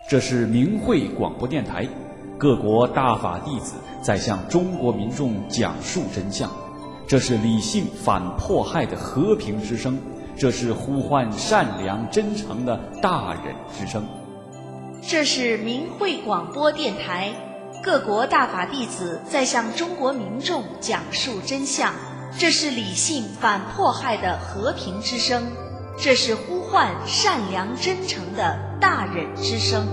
这是明慧广播电台，各国大法弟子在向中国民众讲述真相。这是理性反迫害的和平之声，这是呼唤善良真诚的大忍之声。 这是明慧广播电台，各国大法弟子在向中国民众讲述真相。这是理性反迫害的和平之声，这是呼唤善良真诚的大忍之声。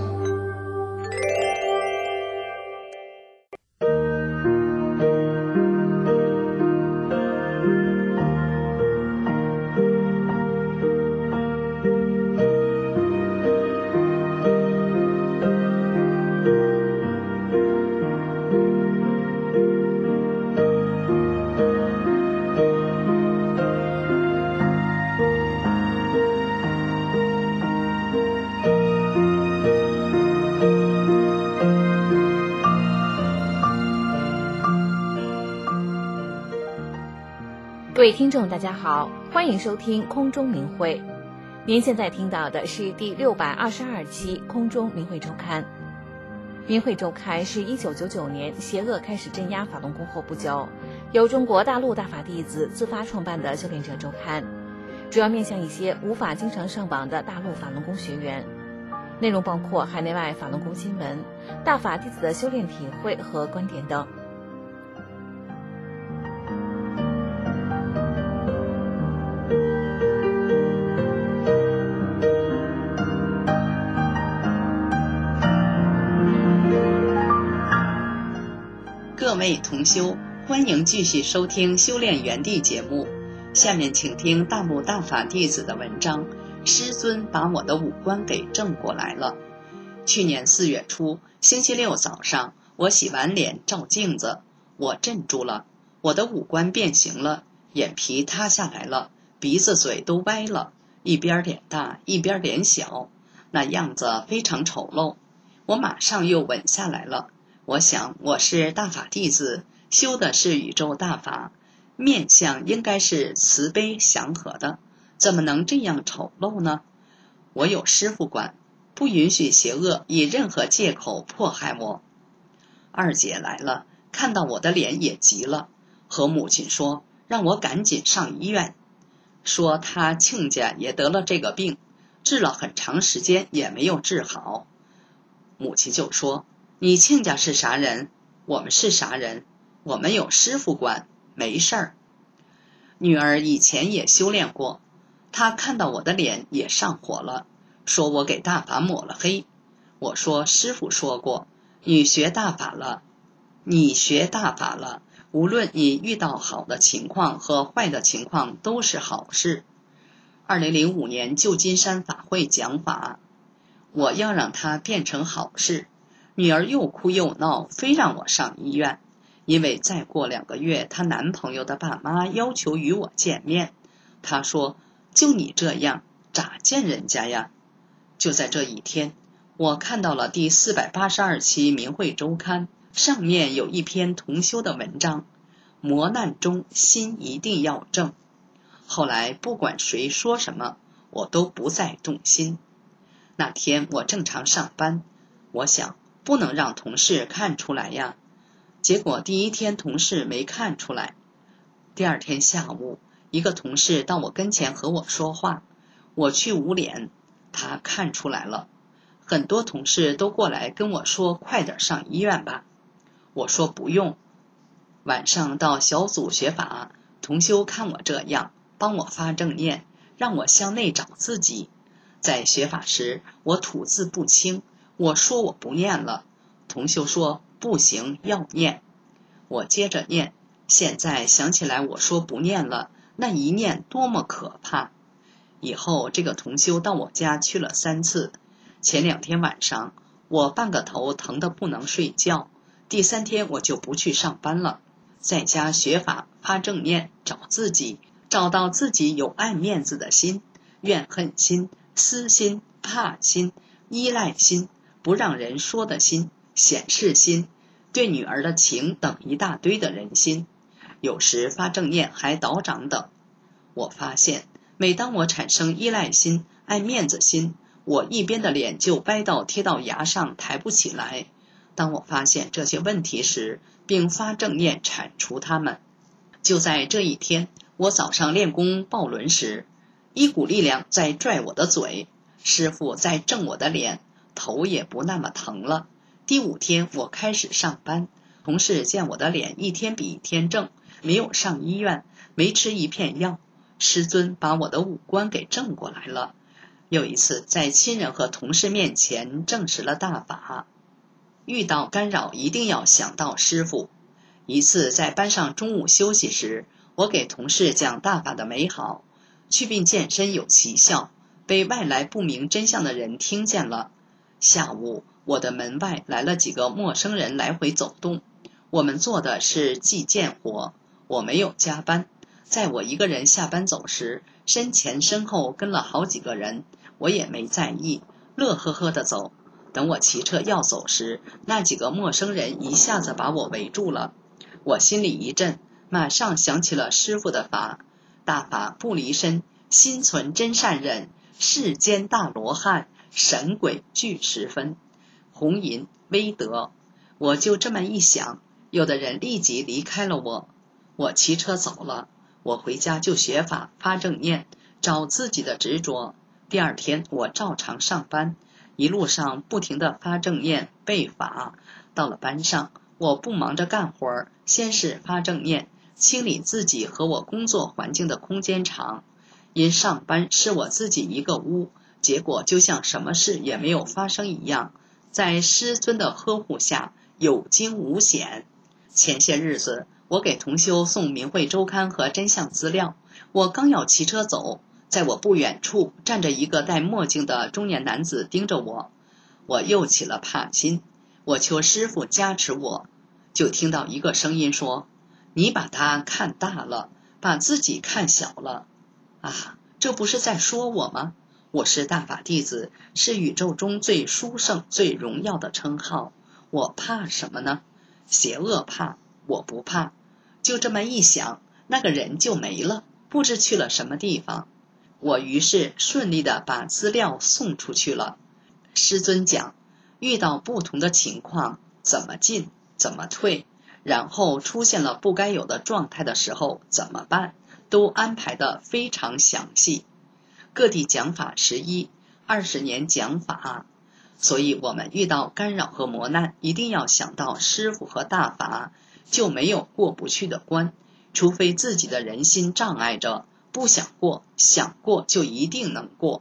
各位听众大家好，欢迎收听空中明慧。您现在听到的是第622期空中明慧周刊。明慧周刊是1999年邪恶开始镇压法轮功后不久，由中国大陆大法弟子自发创办的修炼者周刊，主要面向一些无法经常上网的大陆法轮功学员。内容包括海内外法轮功新闻、大法弟子的修炼体会和观点等。 各位同修，欢迎继续收听修炼园地节目。下面请听大陆大法弟子的文章，师尊把我的五官给正过来了。去年4月初，星期六早上，我洗完脸照镜子，我镇住了，我的五官变形了，眼皮塌下来了，鼻子嘴都歪了，一边脸大一边脸小，那样子非常丑陋。我马上又稳下来了。我想我是大法弟子，修的是宇宙大法，面相应该是慈悲祥和的，怎么能这样丑陋呢？我有师父管，不允许邪恶以任何借口迫害我。二姐来了，看到我的脸也急了，和母亲说让我赶紧上医院，说她亲家也得了这个病，治了很长时间也没有治好。母亲就说，你亲家是啥人？我们是啥人？我们有师父管，没事儿。女儿以前也修炼过，她看到我的脸也上火了，说我给大法抹了黑。我说师父说过，你学大法了，无论你遇到好的情况和坏的情况都是好事。2005年旧金山法会讲法，我要让它变成好事。女儿又哭又闹，非让我上医院，因为再过2个月她男朋友的爸妈要求与我见面。她说，就你这样咋见人家呀？就在这一天，我看到了第482期明慧周刊，上面有一篇同修的文章，磨难中心一定要正。后来不管谁说什么，我都不再动心。那天我正常上班，我想不能让同事看出来呀，结果第一天同事没看出来。第二天下午，一个同事到我跟前和我说话，我去捂脸，他看出来了。很多同事都过来跟我说快点上医院吧，我说不用。晚上到小组学法，同修看我这样，帮我发正念，让我向内找自己。在学法时，我吐字不清，我说我不念了，同修说不行，要念。我接着念，现在想起来我说不念了，那一念多么可怕。以后这个同修到我家去了3次，前2天晚上我半个头疼得不能睡觉，第3天我就不去上班了，在家学法发正念，找自己，找到自己有爱面子的心、怨恨心、私心、怕心、依赖心、不让人说的心、显示心、对女儿的情等一大堆的人心，有时发正念还倒掌等。我发现每当我产生依赖心、爱面子心， 我一边的脸就掰到贴到牙上，抬不起来。当我发现这些问题时，并发正念铲除它们。就在这一天，我早上练功抱轮时，一股力量在拽我的嘴，师傅在正我的脸，头也不那么疼了。第5天我开始上班，同事见我的脸一天比一天正，没有上医院，没吃一片药，师尊把我的五官给正过来了。有一次在亲人和同事面前证实了大法。遇到干扰一定要想到师父。一次在班上中午休息时，我给同事讲大法的美好，祛病健身有奇效，被外来不明真相的人听见了。下午我的门外来了几个陌生人来回走动，我们做的是计件活，我没有加班。在我一个人下班走时，身前身后跟了好几个人，我也没在意，乐呵呵地走。等我骑车要走时，那几个陌生人一下子把我围住了。我心里一震，马上想起了师父的法，大法不离身，心存真善忍，世间大罗汉，神鬼俱十分，红银威德。我就这么一想，有的人立即离开了我。我骑车走了，我回家就学法发正念，找自己的执着。第2天我照常上班，一路上不停地发正念背法。到了班上，我不忙着干活，先是发正念，清理自己和我工作环境的空间场。因上班是我自己一个屋，结果就像什么事也没有发生一样，在师尊的呵护下有惊无险。前些日子我给同修送明慧周刊和真相资料，我刚要骑车走，在我不远处站着一个戴墨镜的中年男子盯着我，我又起了怕心。我求师父加持我，就听到一个声音说：你把他看大了，把自己看小了。啊，这不是在说我吗？我是大法弟子，是宇宙中最殊胜最荣耀的称号，我怕什么呢？邪恶怕，我不怕。就这么一想，那个人就没了，不知去了什么地方。我于是顺利地把资料送出去了。师尊讲，遇到不同的情况，怎么进，怎么退，然后出现了不该有的状态的时候怎么办，都安排得非常详细。各地讲法11 20年讲法，所以我们遇到干扰和磨难，一定要想到师父和大法，就没有过不去的关，除非自己的人心障碍着，不想过，想过就一定能过。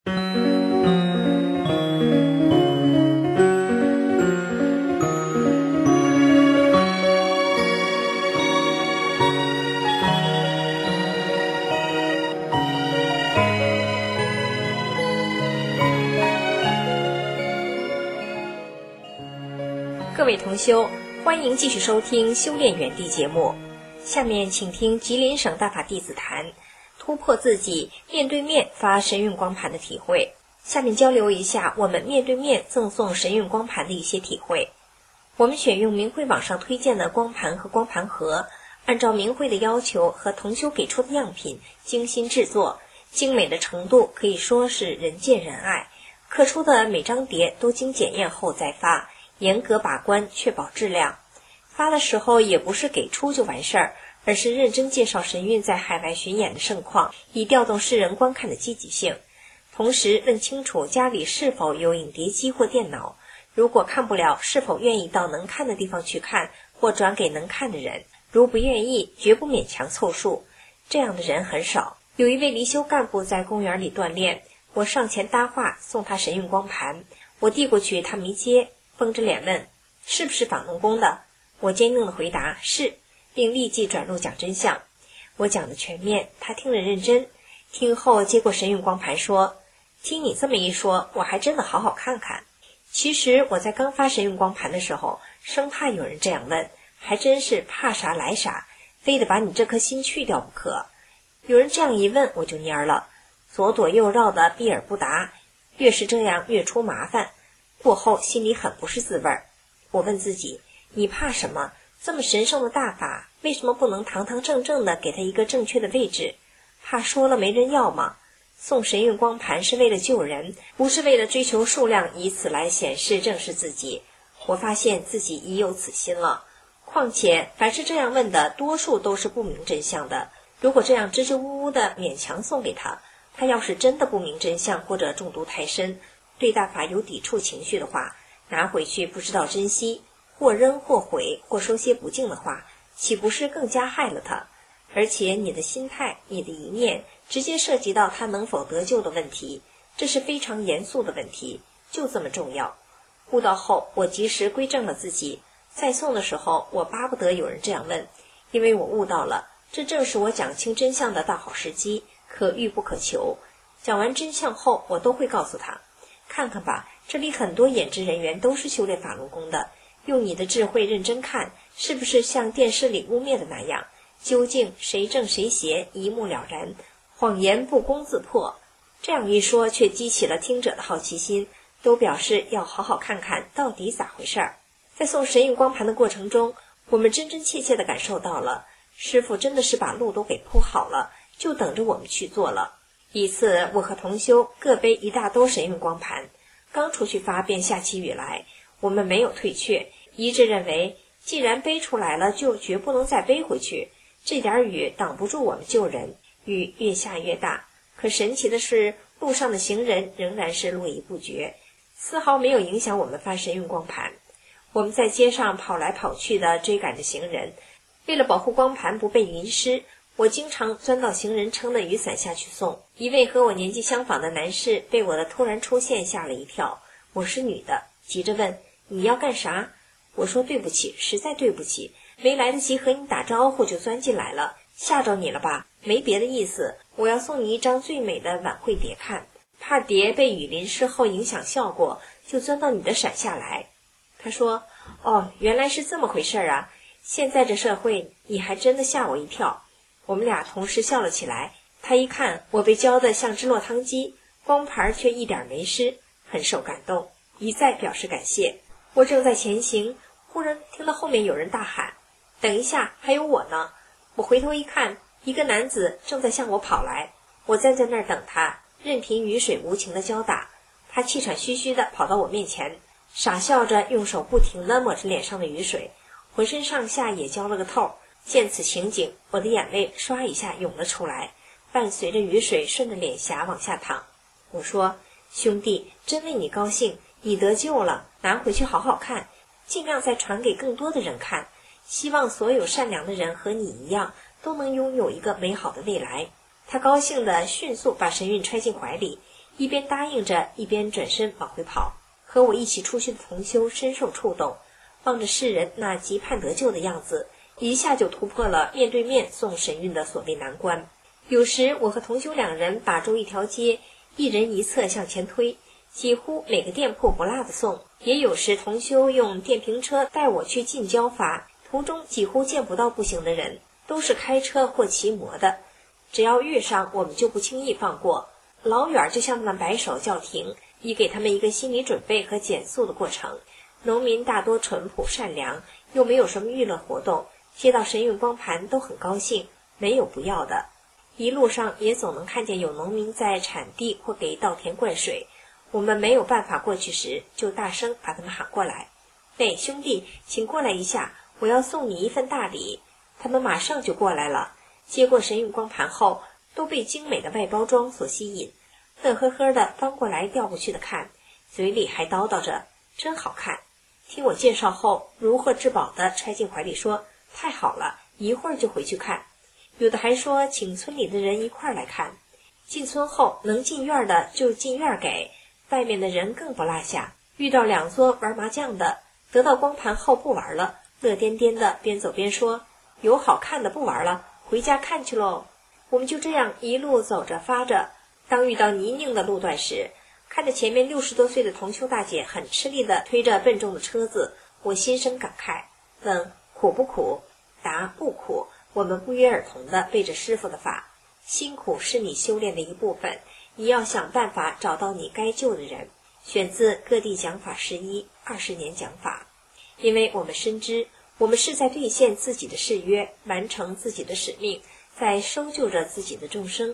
各位同修，欢迎继续收听修炼园地节目。下面请听吉林省大法弟子谈突破自己面对面发神韵光盘的体会。下面交流一下我们面对面赠送神韵光盘的一些体会。我们选用明慧网上推荐的光盘和光盘盒，按照明慧的要求和同修给出的样品精心制作，精美的程度可以说是人见人爱。刻出的每张碟都经检验后再发，严格把关，确保质量。发的时候也不是给出就完事儿，而是认真介绍神韵在海外巡演的盛况，以调动世人观看的积极性。同时问清楚家里是否有影碟机或电脑，如果看不了，是否愿意到能看的地方去看，或转给能看的人。如不愿意，绝不勉强凑数，这样的人很少。有一位离休干部在公园里锻炼，我上前搭话送他神韵光盘，我递过去他没接，绷着脸问是不是法轮功的。我坚定地回答是，并立即转入讲真相。我讲的全面，他听得认真。听后接过神韵光盘说，听你这么一说，我还真的好好看看。其实我在刚发神韵光盘的时候，生怕有人这样问，还真是怕啥来啥，非得把你这颗心去掉不可。有人这样一问，我就蔫了，左躲右绕的避而不答，越是这样越出麻烦。过后心里很不是滋味。我问自己，你怕什么？这么神圣的大法，为什么不能堂堂正正的给他一个正确的位置？怕说了没人要吗？ 送神韵光盘是为了救人，不是为了追求数量，以此来显示正视自己。我发现自己已有此心了。况且凡是这样问的，多数都是不明真相的。如果这样支支吾吾的勉强送给他，他要是真的不明真相或者中毒太深，对大法有抵触情绪的话，拿回去不知道珍惜，或扔或毁或说些不敬的话，岂不是更加害了他？而且你的心态，你的一念，直接涉及到他能否得救的问题，这是非常严肃的问题，就这么重要。悟到后，我及时归正了自己。再送的时候，我巴不得有人这样问，因为我悟到了，这正是我讲清真相的大好时机，可遇不可求。讲完真相后，我都会告诉他，看看吧，这里很多演职人员都是修炼法轮功的，用你的智慧认真看，是不是像电视里污蔑的那样，究竟谁正谁邪一目了然，谎言不攻自破。这样一说，却激起了听者的好奇心，都表示要好好看看到底咋回事儿。在送神韵光盘的过程中，我们真真切切地感受到了，师父真的是把路都给铺好了，就等着我们去做了。一次，我和同修各背一大兜神韵光盘，刚出去发便下起雨来，我们没有退却，一致认为既然背出来了，就绝不能再背回去。这点雨挡不住我们救人，雨越下越大。可神奇的是，路上的行人仍然是络绎不绝，丝毫没有影响我们发神韵光盘。我们在街上跑来跑去的追赶着行人，为了保护光盘不被淋湿，我经常钻到行人撑的雨伞下去送。一位和我年纪相仿的男士被我的突然出现吓了一跳，我是女的，急着问你要干啥？我说对不起，实在对不起，没来得及和你打招呼就钻进来了，吓着你了吧？没别的意思，我要送你一张最美的晚会碟看，怕碟被雨淋湿后影响效果，就钻到你的伞下来。他说，哦，原来是这么回事啊，现在这社会你还真的吓我一跳。我们俩同时笑了起来，他一看我被浇得像只落汤鸡，光盘却一点没湿，很受感动，一再表示感谢。我正在前行，忽然听到后面有人大喊，等一下，还有我呢。我回头一看，一个男子正在向我跑来，我站在那儿等他，任凭雨水无情的浇打。他气喘吁吁地跑到我面前，傻笑着用手不停地抹着脸上的雨水，浑身上下也浇了个透。见此情景，我的眼泪唰一下涌了出来，伴随着雨水顺着脸颊往下淌。我说，兄弟，真为你高兴，你得救了，拿回去好好看，尽量再传给更多的人看，希望所有善良的人和你一样，都能拥有一个美好的未来。他高兴地迅速把神韵揣进怀里，一边答应着，一边转身往回跑。和我一起出去的同修深受触动，望着世人那急盼得救的样子，一下就突破了面对面送神韵的所谓难关。有时我和同修两人把住一条街，一人一侧向前推，几乎每个店铺不落的送。也有时同修用电瓶车带我去近郊发，途中几乎见不到步行的人，都是开车或骑摩的，只要遇上我们就不轻易放过，老远就向他们摆手叫停，以给他们一个心理准备和减速的过程。农民大多淳朴善良，又没有什么娱乐活动，接到神韵光盘都很高兴，没有不要的。一路上也总能看见有农民在产地或给稻田灌水，我们没有办法过去时，就大声把他们喊过来，喂，兄弟，请过来一下，我要送你一份大礼。他们马上就过来了，接过神韵光盘后，都被精美的外包装所吸引，乐呵呵的翻过来调过去的看，嘴里还叨叨着真好看。听我介绍后，如获至宝的揣进怀里说，太好了，一会儿就回去看。有的还说请村里的人一块儿来看。进村后能进院的就进院给，外面的人更不落下。遇到两桌玩麻将的，得到光盘后不玩了，乐颠颠的边走边说，有好看的不玩了，回家看去喽。我们就这样一路走着发着，当遇到泥泞的路段时，看着前面60多岁的同修大姐很吃力地推着笨重的车子，我心生感慨，问苦不苦？答不苦。我们不约而同地背着师父的法，辛苦是你修炼的一部分，你要想办法找到你该救的人。选自各地讲法11 20年讲法。因为我们深知，我们是在兑现自己的誓约，完成自己的使命，在收救着自己的众生。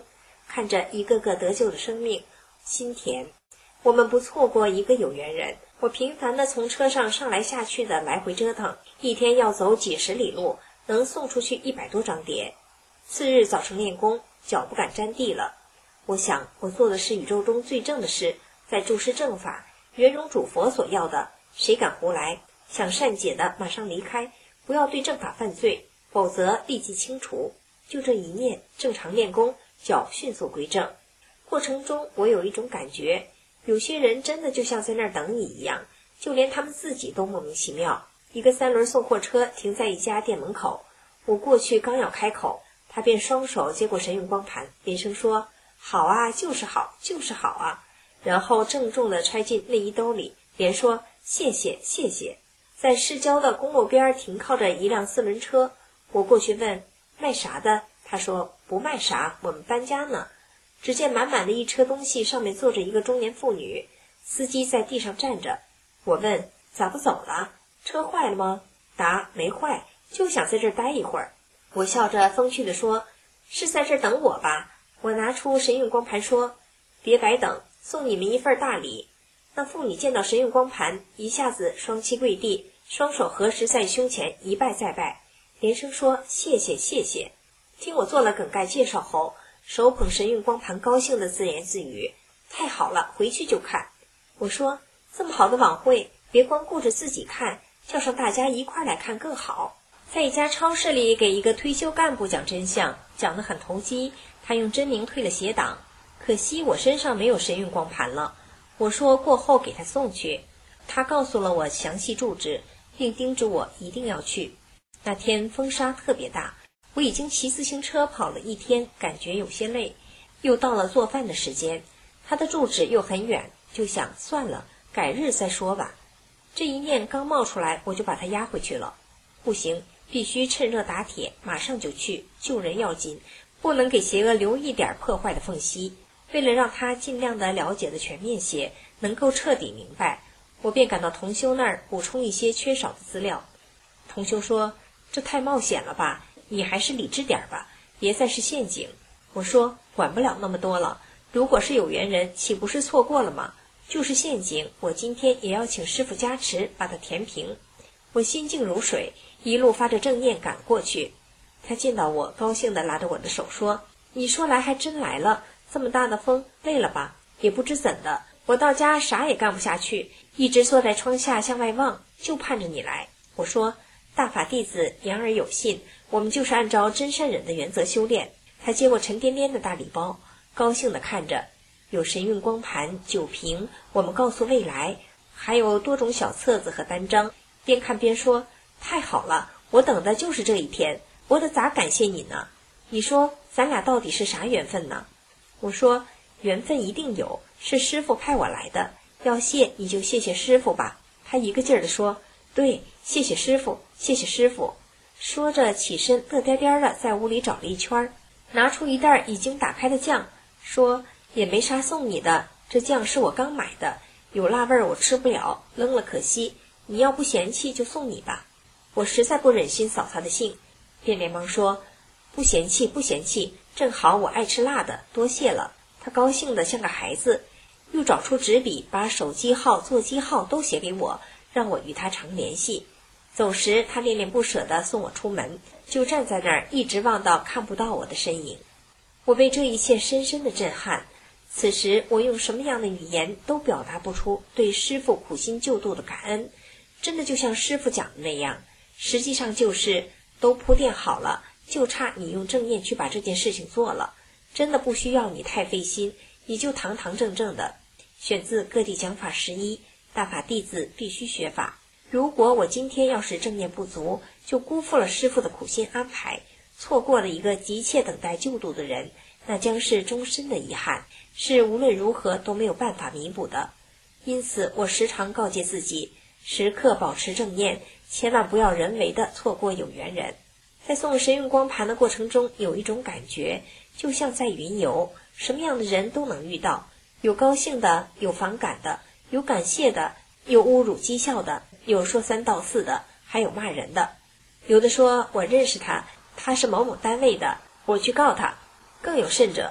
看着一个个得救的生命，心甜。我们不错过一个有缘人。我频繁地从车上上来下去的来回折腾，一天要走几十里路，能送出去100多张碟。次日早晨练功，脚不敢沾地了。我想，我做的是宇宙中最正的事，在注释正法，圆融主佛所要的。谁敢胡来？想善解的马上离开，不要对正法犯罪，否则立即清除。就这一念，正常练功，脚迅速归正。过程中我有一种感觉，有些人真的就像在那儿等你一样，就连他们自己都莫名其妙。一个3轮送货车停在一家店门口，我过去刚要开口，他便双手接过神韵光盘，连声说：“好啊，就是好，就是好啊。”然后郑重地揣进内衣兜里，连说：“谢谢，谢谢。”在市郊的公路边停靠着一辆4轮车，我过去问：“卖啥的？”他说：“不卖啥，我们搬家呢。”只见满满的一车东西，上面坐着一个中年妇女，司机在地上站着。我问：“咋不走了？车坏了吗？”答：“没坏，就想在这儿待一会儿。”我笑着风趣地说：“是在这儿等我吧？”我拿出神韵光盘说：“别白等，送你们一份大礼。”那妇女见到神韵光盘，一下子双膝跪地，双手合十在胸前，一拜再拜，连声说：“谢谢，谢谢。”听我做了梗概介绍后，手捧神韵光盘，高兴地自言自语：“太好了，回去就看。”我说：“这么好的晚会，别光顾着自己看，叫上大家一块来看更好。”在一家超市里给一个退休干部讲真相，讲得很投机，他用真名退了邪党。可惜我身上没有神韵光盘了，我说过后给他送去。他告诉了我详细住址，并叮嘱我一定要去。那天风沙特别大，我已经骑自行车跑了一天，感觉有些累，又到了做饭的时间，他的住址又很远，就想算了，改日再说吧。这一念刚冒出来，我就把他压回去了。不行，必须趁热打铁，马上就去，救人要紧，不能给邪恶留一点破坏的缝隙。为了让他尽量的了解的全面些，能够彻底明白，我便赶到同修那儿补充一些缺少的资料。同修说：“这太冒险了吧，你还是理智点吧，别再是陷阱。”我说：“管不了那么多了，如果是有缘人，岂不是错过了吗？就是陷阱，我今天也要请师父加持，把它填平。”我心静如水，一路发着正念赶过去。他见到我，高兴地拉着我的手说：“你说来还真来了，这么大的风，累了吧？也不知怎的，我到家啥也干不下去，一直坐在窗下向外望，就盼着你来。”我说：“大法弟子言而有信，我们就是按照真善忍的原则修炼。”他接过沉甸甸的大礼包，高兴地看着，有神韵光盘、酒瓶，我们告诉未来，还有多种小册子和单张，边看边说：“太好了，我等的就是这一天，我得咋感谢你呢？你说咱俩到底是啥缘分呢？”我说：“缘分一定有，是师父派我来的，要谢你就谢谢师父吧。”他一个劲儿地说：“对，谢谢师父，谢谢师父。”说着起身乐颠颠的在屋里找了一圈，拿出一袋已经打开的酱，说：“也没啥送你的，这酱是我刚买的，有辣味我吃不了，扔了可惜，你要不嫌弃就送你吧。”我实在不忍心扫他的兴，便连忙说：“不嫌弃，不嫌弃，正好我爱吃辣的，多谢了。”他高兴得像个孩子，又找出纸笔，把手机号、座机号都写给我，让我与他常联系。走时他恋恋不舍地送我出门，就站在那儿一直望到看不到我的身影。我被这一切深深的震撼，此时我用什么样的语言都表达不出对师父苦心救度的感恩，真的就像师父讲的那样，实际上就是都铺垫好了，就差你用正念去把这件事情做了，真的不需要你太费心，你就堂堂正正的。选自各地讲法11，大法弟子必须学法。如果我今天要是正念不足，就辜负了师父的苦心安排，错过了一个急切等待救度的人，那将是终身的遗憾，是无论如何都没有办法弥补的。因此我时常告诫自己，时刻保持正念，千万不要人为的错过有缘人。在送神韵光盘的过程中，有一种感觉，就像在云游，什么样的人都能遇到，有高兴的，有反感的，有感谢的，有侮辱讥笑的，有说三道四的，还有骂人的。有的说我认识他，他是某某单位的，我去告他。更有甚者，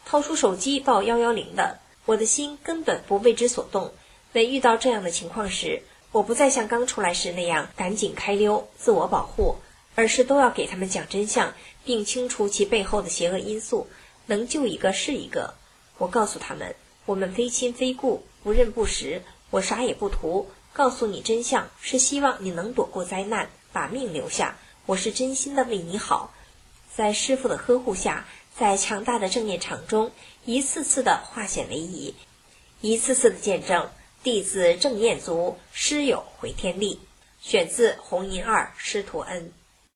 掏出手机报110的。我的心根本不为之所动。每遇到这样的情况时，我不再像刚出来时那样赶紧开溜自我保护，而是都要给他们讲真相，并清除其背后的邪恶因素，能救一个是一个。我告诉他们，我们非亲非故，不认不识，我啥也不图，告诉你真相是希望你能躲过灾难，把命留下，我是真心的为你好。在师父的呵护下，在强大的正念场中，一次次的化险为夷，一次次的见证弟子正念足，师友回天力。选自红银2师徒恩。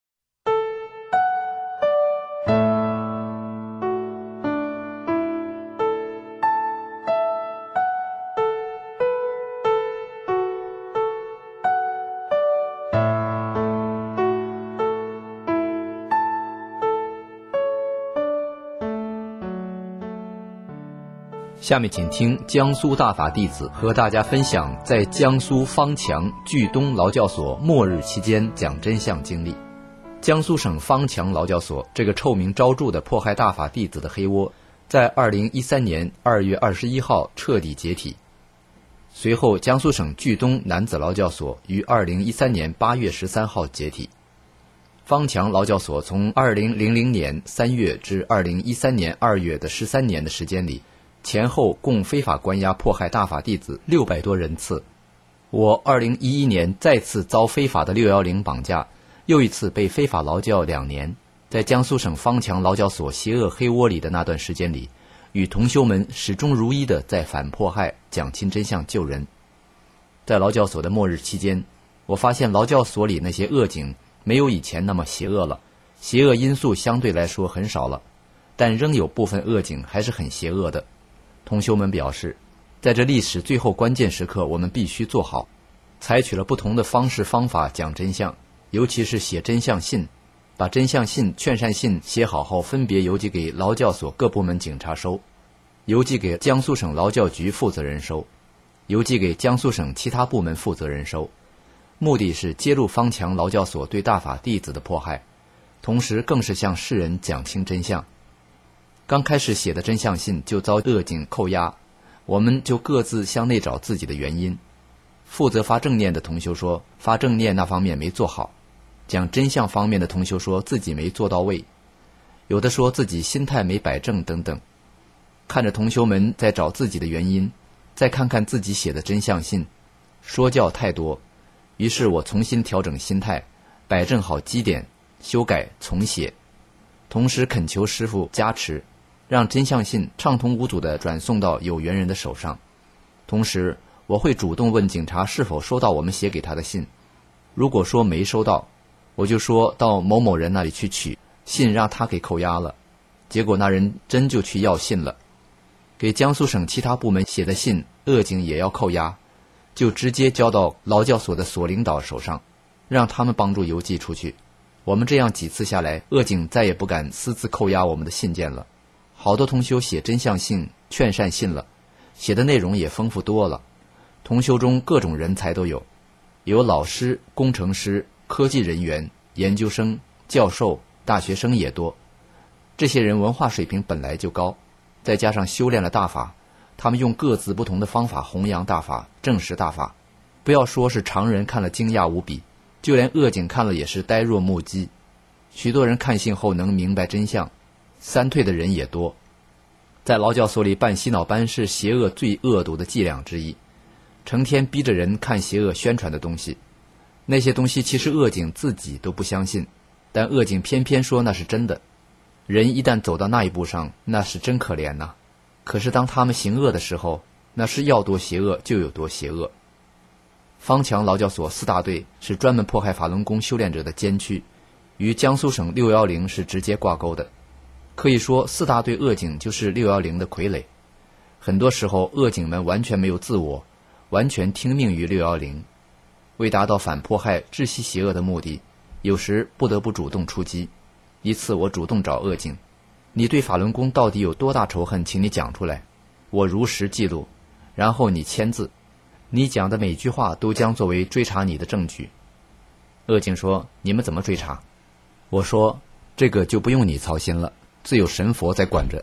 下面请听江苏大法弟子和大家分享在江苏方强巨东劳教所末日期间讲真相经历。江苏省方强劳教所这个臭名昭著的迫害大法弟子的黑窝，在2013年2月21号彻底解体。随后，江苏省巨东男子劳教所于2013年8月13号解体。方强劳教所从2000年3月至2013年2月的13年的时间里，前后共非法关押迫害大法弟子600多人次。我2011年再次遭非法的610绑架，又一次被非法劳教2年。在江苏省方强劳教所邪恶黑窝里的那段时间里，与同修们始终如一地在反迫害、讲清真相、救人。在劳教所的末日期间，我发现劳教所里那些恶警没有以前那么邪恶了，邪恶因素相对来说很少了，但仍有部分恶警还是很邪恶的。同修们表示，在这历史最后关键时刻，我们必须做好，采取了不同的方式方法讲真相，尤其是写真相信，把真相信、劝善信写好后，分别邮寄给劳教所各部门警察收，邮寄给江苏省劳教局负责人收，邮寄给江苏省其他部门负责人收，目的是揭露方强劳教所对大法弟子的迫害，同时更是向世人讲清真相。刚开始写的真相信就遭恶警扣押，我们就各自向内找自己的原因。负责发正念的同修说发正念那方面没做好，讲真相方面的同修说自己没做到位，有的说自己心态没摆正等等。看着同修们在找自己的原因，再看看自己写的真相信，说教太多，于是我重新调整心态，摆正好基点，修改重写，同时恳求师父加持，让真相信畅通无阻地转送到有缘人的手上。同时我会主动问警察是否收到我们写给他的信，如果说没收到，我就说到某某人那里去取信，让他给扣押了。结果那人真就去要信了。给江苏省其他部门写的信，恶警也要扣押，就直接交到劳教所的所领导手上，让他们帮助邮寄出去。我们这样几次下来，恶警再也不敢私自扣押我们的信件了。好多同修写真相信、劝善信了，写的内容也丰富多了。同修中各种人才都有，有老师、工程师、科技人员、研究生、教授、大学生也多。这些人文化水平本来就高，再加上修炼了大法，他们用各自不同的方法弘扬大法、证实大法。不要说是常人看了惊讶无比，就连恶警看了也是呆若木鸡。许多人看信后能明白真相，三退的人也多。在劳教所里办洗脑班是邪恶最恶毒的伎俩之一，成天逼着人看邪恶宣传的东西。那些东西其实恶警自己都不相信，但恶警偏偏说那是真的。人一旦走到那一步上，那是真可怜呐。可是当他们行恶的时候，那是要多邪恶就有多邪恶。方强劳教所4大队是专门迫害法轮功修炼者的监区，与江苏省610是直接挂钩的。可以说4大队恶警就是610的傀儡。很多时候恶警们完全没有自我，完全听命于610。为达到反迫害、窒息邪恶的目的，有时不得不主动出击。一次我主动找恶警，你对法轮功到底有多大仇恨，请你讲出来，我如实记录，然后你签字，你讲的每句话都将作为追查你的证据。恶警说，你们怎么追查？我说，这个就不用你操心了，自有神佛在管着。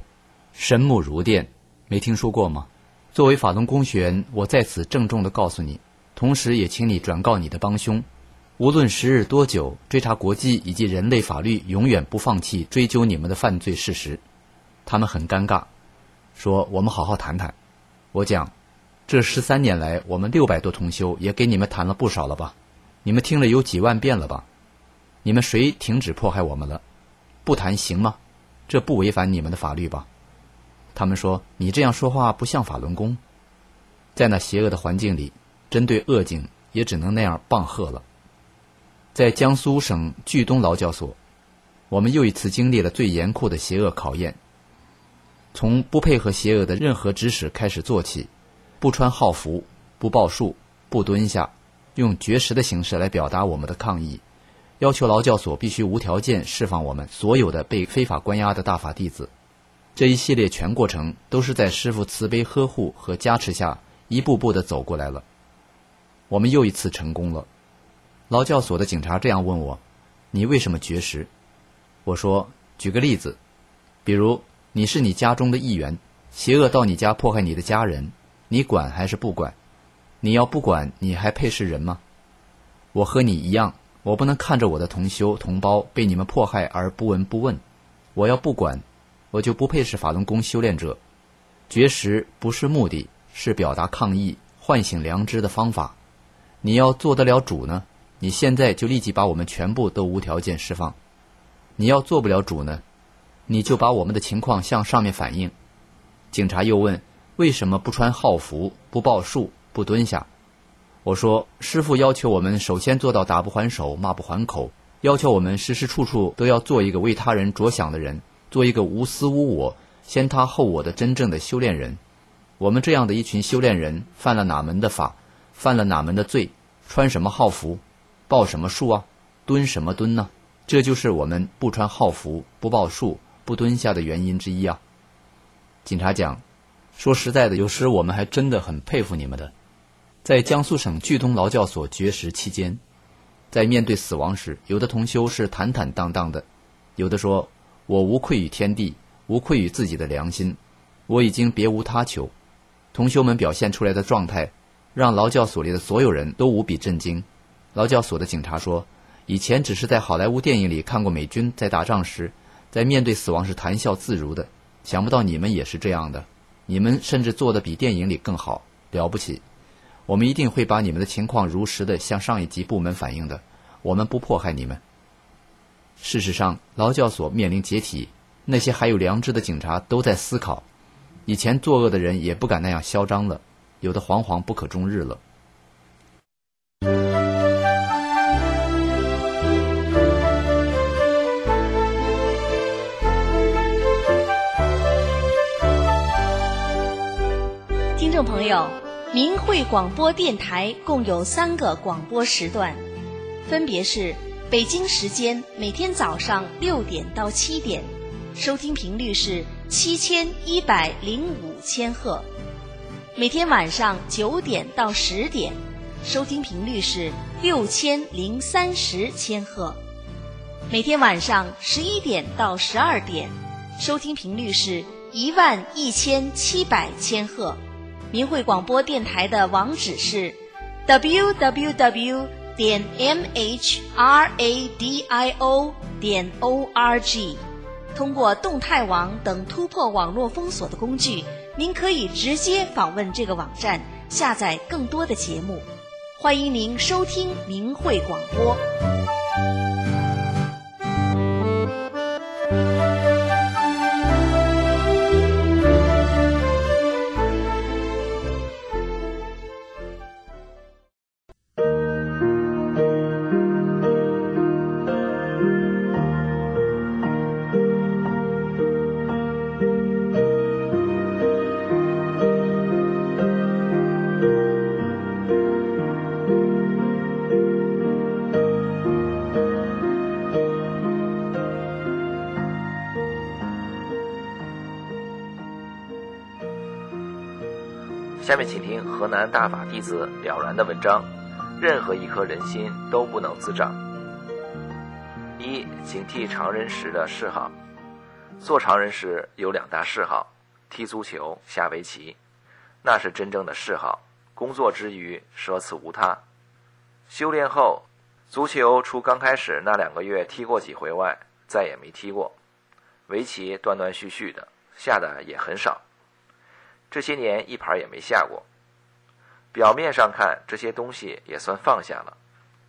神木如电，没听说过吗？作为法轮功学员，我在此郑重地告诉你，同时也请你转告你的帮凶，无论时日多久，追查国际以及人类法律永远不放弃追究你们的犯罪事实。他们很尴尬，说我们好好谈谈。我讲，这13年来，我们600多同修也给你们谈了不少了吧？你们听了有几万遍了吧？你们谁停止迫害我们了？不谈行吗？这不违反你们的法律吧？他们说，你这样说话不像法轮功。在那邪恶的环境里，针对恶境也只能那样棒喝了。在江苏省巨东劳教所，我们又一次经历了最严酷的邪恶考验。从不配合邪恶的任何指使开始做起，不穿号服，不报数，不蹲下，用绝食的形式来表达我们的抗议，要求劳教所必须无条件释放我们所有的被非法关押的大法弟子。这一系列全过程都是在师父慈悲呵护和加持下一步步地走过来了。我们又一次成功了。劳教所的警察这样问我，你为什么绝食？我说，举个例子，比如你是你家中的一员，邪恶到你家迫害你的家人，你管还是不管？你要不管，你还配是人吗？我和你一样，我不能看着我的同修同胞被你们迫害而不闻不问。我要不管，我就不配是法轮功修炼者。绝食不是目的，是表达抗议、唤醒良知的方法。你要做得了主呢，你现在就立即把我们全部都无条件释放。你要做不了主呢，你就把我们的情况向上面反映。警察又问，为什么不穿号服，不报数，不蹲下？我说，师父要求我们首先做到打不还手，骂不还口，要求我们时时处处都要做一个为他人着想的人，做一个无私无我、先他后我的真正的修炼人。我们这样的一群修炼人，犯了哪门的法，犯了哪门的罪，穿什么号服，报什么数啊，蹲什么蹲呢？这就是我们不穿号服，不报数，不蹲下的原因之一啊。警察讲，说实在的，有时我们还真的很佩服你们的。在江苏省巨东劳教所绝食期间，在面对死亡时，有的同修是坦坦荡荡的，有的说，我无愧于天地，无愧于自己的良心，我已经别无他求。同修们表现出来的状态让劳教所里的所有人都无比震惊。劳教所的警察说，以前只是在好莱坞电影里看过美军在打仗时，在面对死亡时谈笑自如的，想不到你们也是这样的，你们甚至做得比电影里更好，了不起。我们一定会把你们的情况如实的向上一级部门反映的，我们不迫害你们。事实上，劳教所面临解体，那些还有良知的警察都在思考，以前作恶的人也不敢那样嚣张了，有的惶惶不可终日了。 听众朋友，明慧广播电台共有3个广播时段，分别是北京时间每天早上6点到7点，收听频率是7105千赫；每天晚上9点到10点，收听频率是6030千赫；每天晚上11点到12点，收听频率是11700千赫。明慧广播电台的网址是 www.mhradio.org。 通过动态网等突破网络封锁的工具，您可以直接访问这个网站，下载更多的节目。欢迎您收听明慧广播。 下面请听河南大法弟子了然的文章：任何一颗人心都不能滋长。一、警惕常人时的嗜好。做常人时有2大嗜好： 踢足球、下围棋，那是真正的嗜好，工作之余舍此无他。修炼后，足球除刚开始那2个月踢过几回外，再也没踢过。围棋断断续续的，下的也很少，这些年一盘也没下过。表面上看，这些东西也算放下了。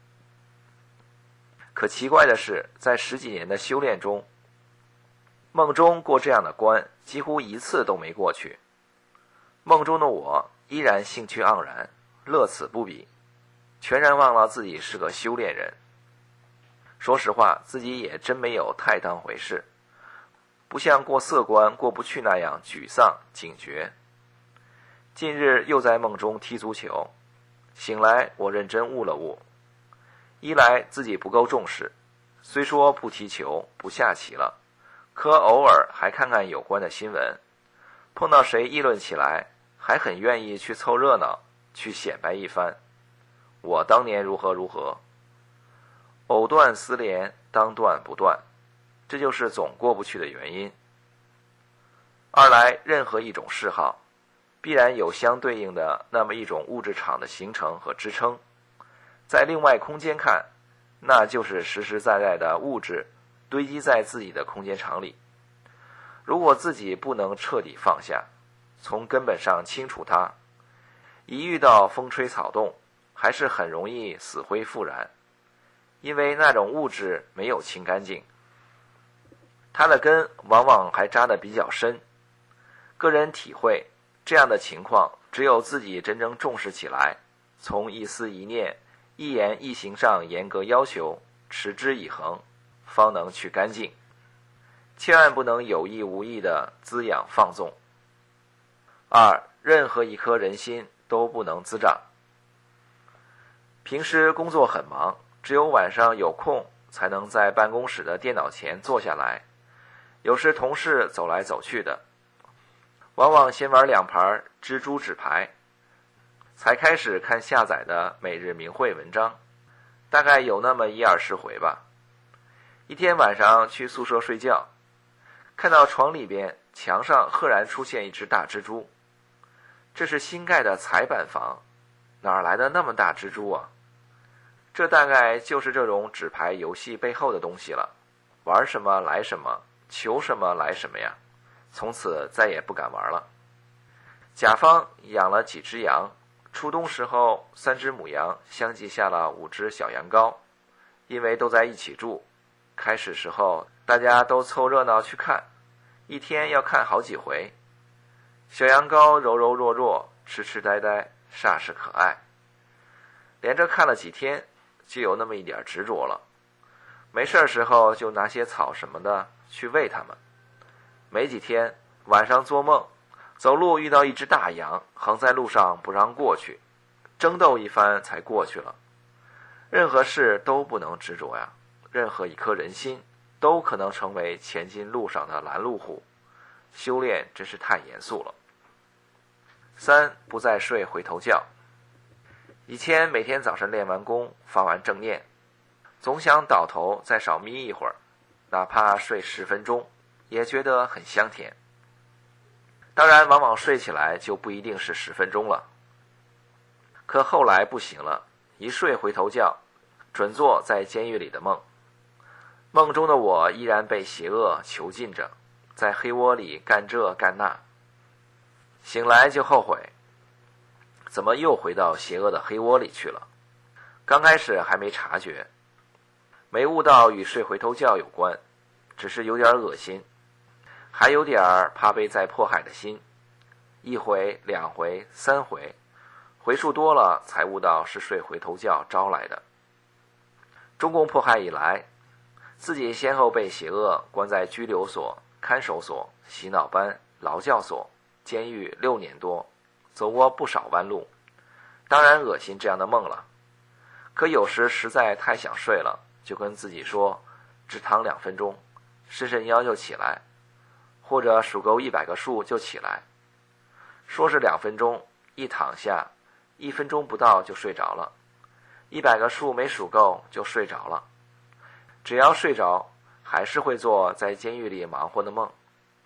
可奇怪的是，在10几年的修炼中，梦中过这样的关，几乎一次都没过去。梦中的我依然兴趣盎然，乐此不彼，全然忘了自己是个修炼人。说实话，自己也真没有太当回事，不像过色关过不去那样沮丧警觉。近日又在梦中踢足球，醒来我认真悟了悟。一来自己不够重视，虽说不踢球不下棋了，可偶尔还看看有关的新闻，碰到谁议论起来，还很愿意去凑热闹，去显摆一番。我当年如何如何，藕断丝连，当断不断，这就是总过不去的原因。二来，任何一种嗜好必然有相对应的那么一种物质场的形成和支撑，在另外空间看，那就是实实在在的物质堆积在自己的空间场里。如果自己不能彻底放下，从根本上清除它，一遇到风吹草动，还是很容易死灰复燃，因为那种物质没有清干净，它的根往往还扎得比较深。个人体会这样的情况，只有自己真正重视起来，从一思一念、一言一行上严格要求，持之以恒，方能去干净。千万不能有意无意的滋养放纵。二，任何一颗人心都不能滋长。平时工作很忙，只有晚上有空才能在办公室的电脑前坐下来，有时同事走来走去的，往往先玩2盘蜘蛛纸牌，才开始看下载的每日明慧文章，大概有那么1-20回吧。一天晚上去宿舍睡觉，看到床里边墙上赫然出现一只大蜘蛛，这是新盖的彩板房，哪来的那么大蜘蛛啊？这大概就是这种纸牌游戏背后的东西了，玩什么来什么，求什么来什么呀，从此再也不敢玩了。甲方养了几只羊，初冬时候3只母羊相继下了5只小羊羔，因为都在一起住，开始时候大家都凑热闹去看，一天要看好几回。小羊羔柔柔弱弱，痴痴呆呆，煞是可爱。连着看了几天，就有那么一点执着了。没事时候就拿些草什么的去喂它们。没几天，晚上做梦，走路遇到一只大羊，横在路上不让过去，争斗一番才过去了。任何事都不能执着呀，任何一颗人心都可能成为前进路上的拦路虎。修炼真是太严肃了。3，不再睡回头觉。以前每天早上练完功，发完正念，总想倒头再少眯一会儿，哪怕睡10分钟，也觉得很香甜。当然，往往睡起来就不一定是10分钟了。可后来不行了，一睡回头觉，准做在监狱里的梦。梦中的我依然被邪恶囚禁着，在黑窝里干这干那。醒来就后悔，怎么又回到邪恶的黑窝里去了？刚开始还没察觉，没悟到与睡回头觉有关，只是有点恶心，还有点怕被再迫害的心。1回、2回、3回，回数多了才悟到是睡回头觉招来的。中共迫害以来，自己先后被邪恶关在拘留所、看守所、洗脑班、劳教所、监狱6年多，走过不少弯路，当然恶心这样的梦了。可有时实在太想睡了，就跟自己说，只躺2分钟，伸伸腰就起来，或者数够100个数就起来。说是2分钟，一躺下1分钟不到就睡着了，100个数没数够就睡着了。只要睡着，还是会做在监狱里忙活的梦。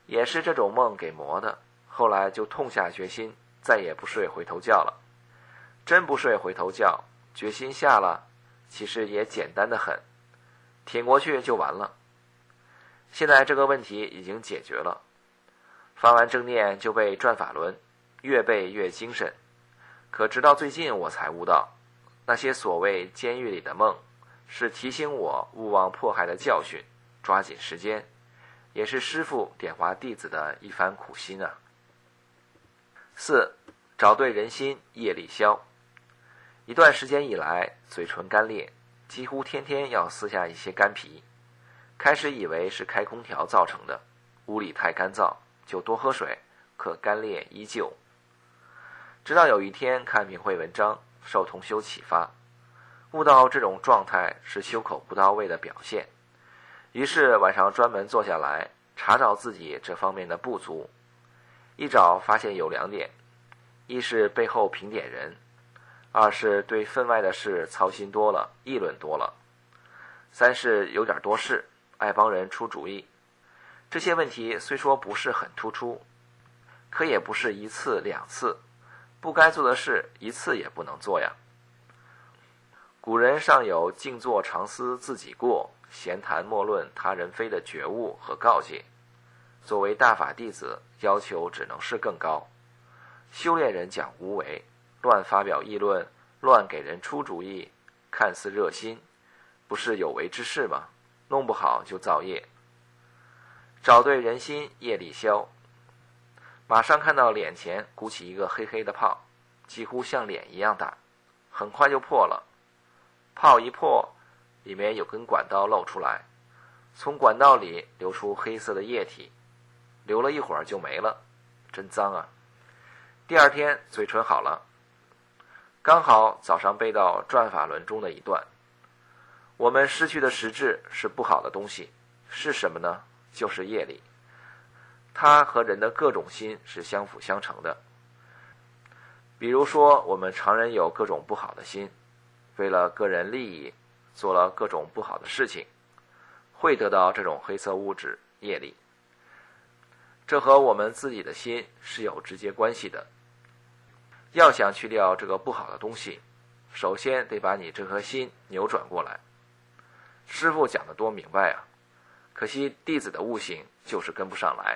也是这种梦给磨的，后来就痛下决心，再也不睡回头觉了。真不睡回头觉，决心下了，其实也简单的很，挺过去就完了。现在这个问题已经解决了，发完正念就背转法轮，越背越精神。可直到最近我才悟到，那些所谓监狱里的梦，是提醒我勿忘迫害的教训，抓紧时间，也是师父点化弟子的一番苦心啊。4. 找对人心，业力消。一段时间以来，嘴唇干裂，几乎天天要撕下一些干皮。开始以为是开空调造成的，屋里太干燥，就多喝水，可干裂依旧。直到有一天看明慧文章，受同修启发，悟到这种状态是修口不到位的表现，于是晚上专门坐下来查找自己这方面的不足。一找发现有2点，一是背后评点人，二是对分外的事操心多了，议论多了，三是有点多事，爱帮人出主意。这些问题虽说不是很突出，可也不是1次2次，不该做的事1次也不能做呀。古人尚有静坐常思自己过，闲谈莫论他人非的觉悟和告诫，作为大法弟子，要求只能是更高。修炼人讲无为，乱发表议论，乱给人出主意，看似热心，不是有为之事吗？弄不好就造业。找对人心，业力消。马上看到脸前鼓起一个黑黑的泡，几乎像脸一样大，很快就破了。泡一破，里面有根管道露出来，从管道里流出黑色的液体，流了一会儿就没了，真脏啊。第二天嘴唇好了，刚好早上背到转法轮中的一段，我们失去的实质是不好的东西，是什么呢？就是业力。它和人的各种心是相辅相成的。比如说我们常人有各种不好的心，为了个人利益做了各种不好的事情，会得到这种黑色物质业力。这和我们自己的心是有直接关系的。要想去掉这个不好的东西，首先得把你这颗心扭转过来。师父讲得多明白啊，可惜弟子的悟性就是跟不上来。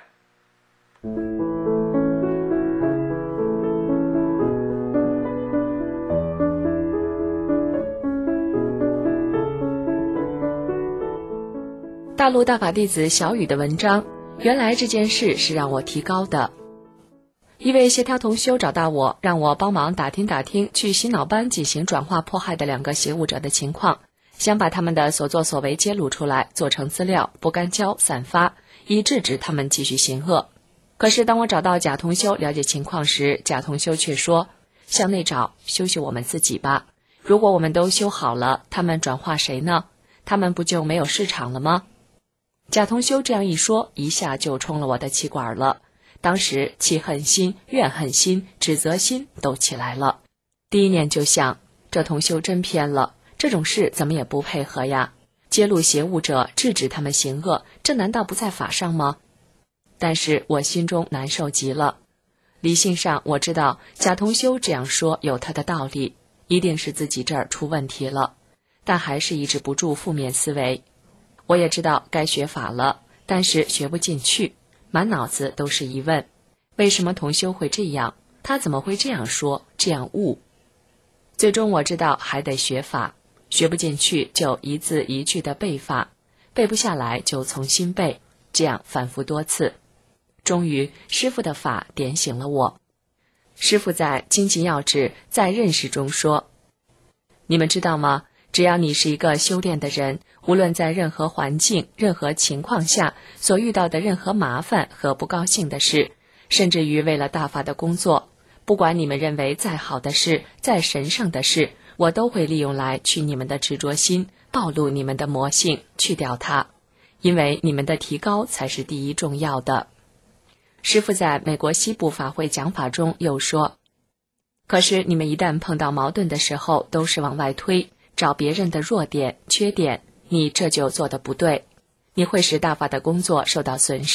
大陆大法弟子小雨的文章，原来这件事是让我提高的。一位协调同修找到我，让我帮忙打听去洗脑班进行转化迫害的2个邪物者的情况，想把他们的所作所为揭露出来，做成资料，不干胶散发，以制止他们继续行恶。可是当我找到贾同修了解情况时，贾同修却说，向内找，修我们自己吧。如果我们都修好了，他们转化谁呢？他们不就没有市场了吗？贾同修这样一说，一下就冲了我的气管了。当时气恨心、怨恨心、指责心都起来了。第一念就想，这同修真偏了，这种事怎么也不配合呀？揭露邪物者，制止他们行恶，这难道不在法上吗？但是我心中难受极了。理性上我知道贾同修这样说有他的道理，一定是自己这儿出问题了，但还是抑制不住负面思维。我也知道该学法了，但是学不进去，满脑子都是疑问。为什么同修会这样？他怎么会这样说，这样悟？最终我知道还得学法，学不进去就一字一句的背法，背不下来就重新背，这样反复多次。终于师父的法点醒了我。师父在《精进要旨在认识》中说，你们知道吗？只要你是一个修炼的人，无论在任何环境、任何情况下所遇到的任何麻烦和不高兴的事，甚至于为了大法的工作，不管你们认为再好的事、再神圣的事，我都会利用来去你们的执着心，暴露你们的魔性，去掉它，因为你们的提高才是第一重要的。师父在美国西部法会讲法中又说，可是你们一旦碰到矛盾的时候，都是往外推，找别人的弱点、缺点，你这就做得不对，你会使大法的工作受到损失，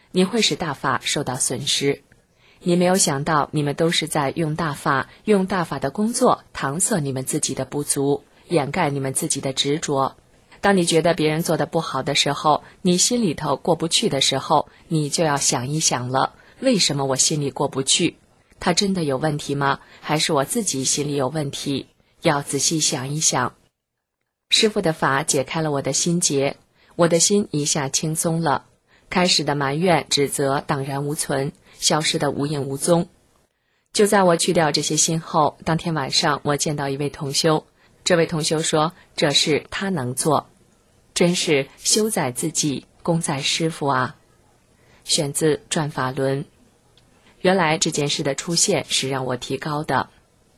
你会使大法受到损失。你没有想到，你们都是在用大法的工作搪塞你们自己的不足，掩盖你们自己的执着。当你觉得别人做得不好的时候，你心里头过不去的时候，你就要想一想了，为什么我心里过不去？他真的有问题吗？还是我自己心里有问题？要仔细想一想。师父的法解开了我的心结，我的心一下轻松了，开始的埋怨指责荡然无存，消失得无影无踪。就在我去掉这些心后，当天晚上我见到一位同修，这位同修说这事他能做，真是修在自己，功在师父啊。选自《转法轮》。原来这件事的出现是让我提高的。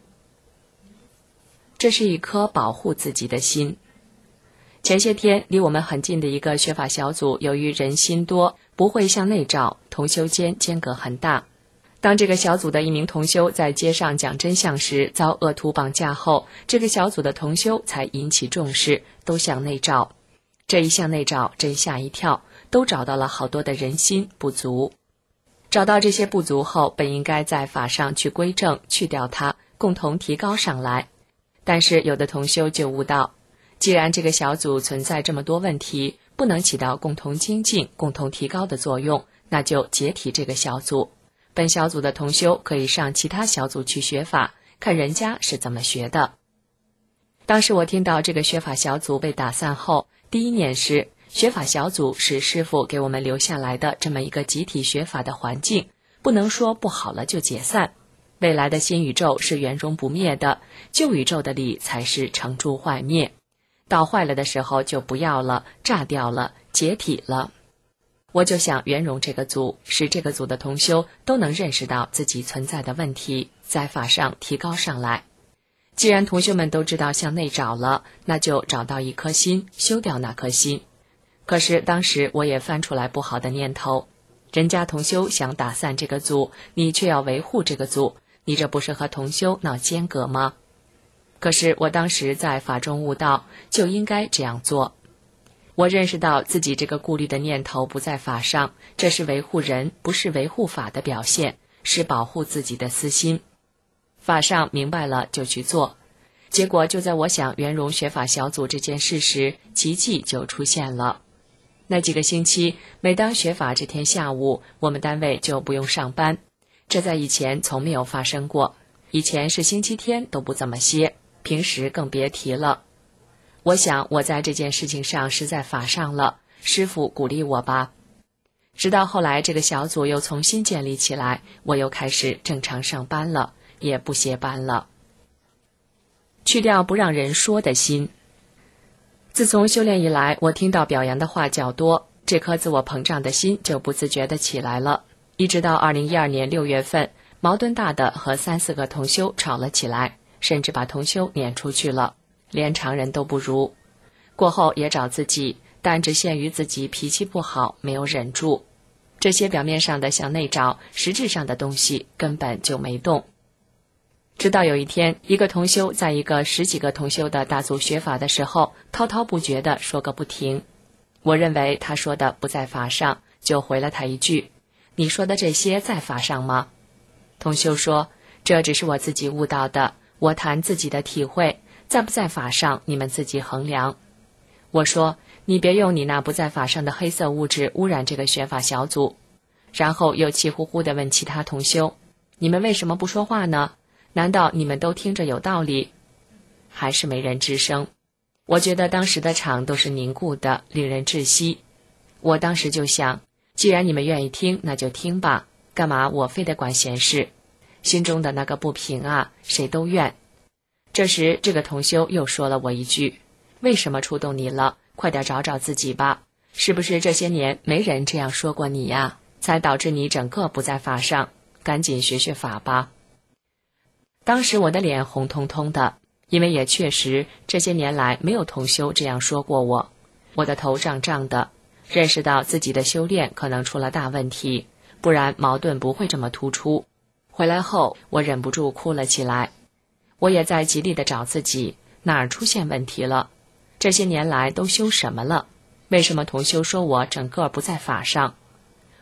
这是一颗保护自己的心。前些天离我们很近的一个学法小组，由于人心多，不会向内照，同修间间隔很大。当这个小组的一名同修在街上讲真相时遭恶徒绑架后，这个小组的同修才引起重视，都向内照。这一向内照真吓一跳，都找到了好多的人心不足。找到这些不足后，本应该在法上去归正，去掉它，共同提高上来。但是有的同修就悟到，既然这个小组存在这么多问题，不能起到共同精进、共同提高的作用，那就解体这个小组。本小组的同修可以上其他小组去学法，看人家是怎么学的。当时我听到这个学法小组被打散后，第一念是学法小组是师父给我们留下来的这么一个集体学法的环境，不能说不好了就解散。未来的新宇宙是圆融不灭的，旧宇宙的理才是成住坏灭。到坏了的时候就不要了，炸掉了，解体了。我就想圆融这个组，使这个组的同修都能认识到自己存在的问题，在法上提高上来。既然同修们都知道向内找了，那就找到一颗心，修掉那颗心。可是当时我也翻出来不好的念头，人家同修想打散这个组，你却要维护这个组，你这不是和同修闹间隔吗？可是我当时在法中悟道，就应该这样做。我认识到自己这个顾虑的念头不在法上，这是维护人，不是维护法的表现，是保护自己的私心。法上明白了就去做，结果就在我想圆融学法小组这件事时，奇迹就出现了。那几个星期，每当学法这天下午，我们单位就不用上班，这在以前从没有发生过。以前是星期天都不怎么歇，平时更别提了。我想我在这件事情上是在法上了，师父鼓励我吧。直到后来这个小组又重新建立起来，我又开始正常上班了，也不歇班了。去掉不让人说的心。自从修炼以来，我听到表扬的话较多，这颗自我膨胀的心就不自觉地起来了。一直到2012年6月份，矛盾大的和3-4个同修吵了起来，甚至把同修撵出去了，连常人都不如。过后也找自己，但只限于自己脾气不好，没有忍住。这些表面上的向内找，实质上的东西根本就没动。直到有一天，一个同修在一个10几个同修的大组学法的时候，滔滔不绝地说个不停。我认为他说的不在法上，就回了他一句：你说的这些在法上吗？同修说：这只是我自己悟到的，我谈自己的体会，在不在法上你们自己衡量。我说：你别用你那不在法上的黑色物质污染这个学法小组。然后又气呼呼地问其他同修：你们为什么不说话呢？难道你们都听着有道理？还是没人吱声。我觉得当时的场都是凝固的，令人窒息。我当时就想，既然你们愿意听，那就听吧，干嘛我非得管闲事？心中的那个不平啊，谁都怨。这时这个同修又说了我一句：为什么触动你了？快点找找自己吧，是不是这些年没人这样说过你呀，才导致你整个不在法上？赶紧学学法吧。当时我的脸红彤彤的，因为也确实这些年来没有同修这样说过我。我的头胀胀的，认识到自己的修炼可能出了大问题，不然矛盾不会这么突出。回来后我忍不住哭了起来。我也在极力地找自己，哪儿出现问题了？这些年来都修什么了？为什么同修说我整个不在法上？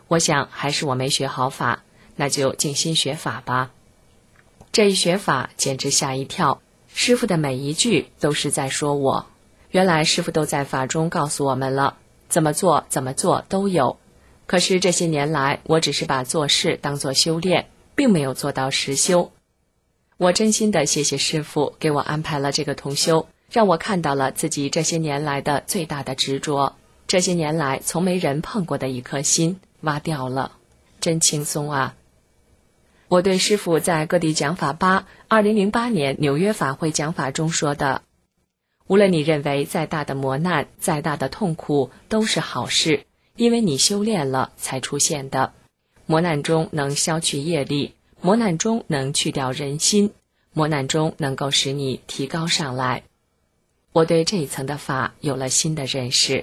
我想还是我没学好法，那就静心学法吧。这一学法简直吓一跳，师父的每一句都是在说我。原来师父都在法中告诉我们了，怎么做都有。可是这些年来，我只是把做事当作修炼，并没有做到实修。我真心的谢谢师父给我安排了这个同修，让我看到了自己这些年来的最大的执着，这些年来从没人碰过的一颗心挖掉了，真轻松啊。我对师父在各地讲法吧2008年纽约法会讲法中说的，无论你认为再大的磨难，再大的痛苦都是好事，因为你修炼了才出现的。磨难中能消去业力，磨难中能去掉人心，磨难中能够使你提高上来。我对这一层的法有了新的认识。